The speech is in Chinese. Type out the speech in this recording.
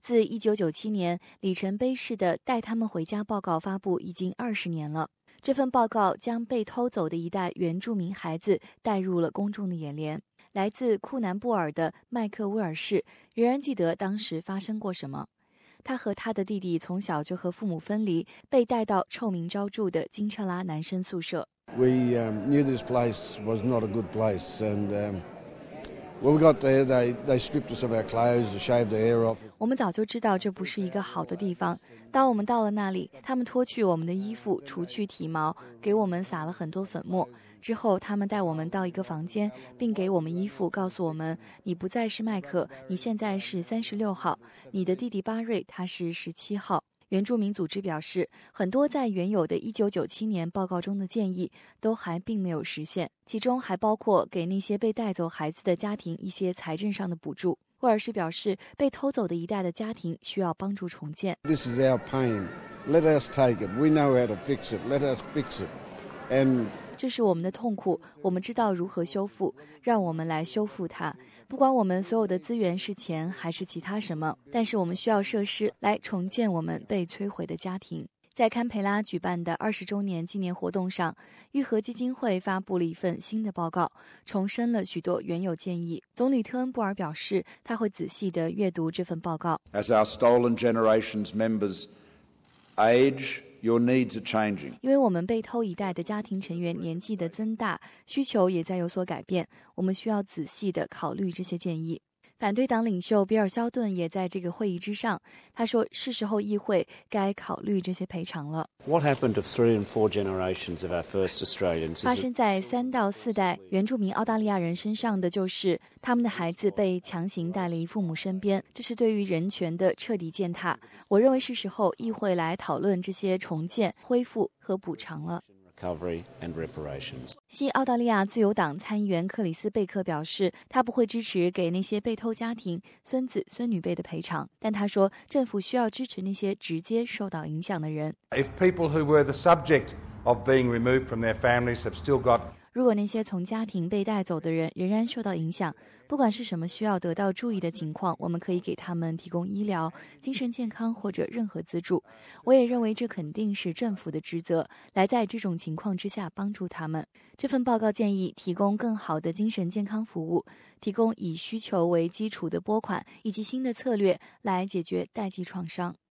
自1997年里程碑式的带他们回家报告发布已经20年了。这份报告将被偷走的一代原住民孩子带入了公众的眼帘。来自库南布尔的麦克威尔士仍然记得当时发生过什么。他和他的弟弟从小就和父母分离，被带到臭名昭著的金彻拉男生宿舍。 We knew this place was not a good place, and when we got there, they stripped us of our clothes, shaved the hair off. 我们早就知道这不是一个好的地方。当我们到了那里，他们脱去我们的衣服，除去体毛，给我们撒了很多粉末。之后，他们带我们到一个房间，并给我们衣服，告诉我们：“你不再是麦克，你现在是36号，你的弟弟巴瑞他是17号。”原住民组织表示，很多在原有的1997年报告中的建议都还并没有实现，其中还包括给那些被带走孩子的家庭一些财政上的补助。威尔士表示，被偷走的一代的家庭需要帮助重建。 This is our pain. Let us take it. We know how to fix it. Let us fix it. And 这是我们的痛苦，我们知道如何修复，让我们来修复它。不管我们所有的资源是钱还是其他什么，但是我们需要设施来重建我们被摧毁的家庭。在堪培拉举办的20周年纪念活动上，愈合基金会发布了一份新的报告，重申了许多原有建议。总理特恩布尔表示，他会仔细地阅读这份报告。 As our stolen generations members age,Your needs are changing. 因为我们被偷一代的家庭成员年纪的增大，需求也在有所改变，我们需要仔细地考虑这些建议。反对党领袖比尔·肖顿也在这个会议之上，他说是时候议会该考虑这些赔偿了。 What happened to 3 and 4 generations of our first Australians? 发生在3到4代原住民澳大利亚人身上的就是他们的孩子被强行带离父母身边，这是对于人权的彻底践踏。我认为是时候议会来讨论这些重建、恢复和补偿了。西澳大利亚自由党参议员克里斯贝克表示，他不会支持给那些被偷家庭、孙子孙女辈的赔偿，但他说政府需要支持那些直接受到影响的人。 If people who were the subject of being removed from their families have still got 如果那些从家庭被带走的人仍然受到影响，不管是什么需要得到注意的情况，我们可以给他们提供医疗、精神健康或者任何资助。我也认为这肯定是政府的职责，来在这种情况之下帮助他们。这份报告建议提供更好的精神健康服务，提供以需求为基础的拨款，以及新的策略来解决代际创伤。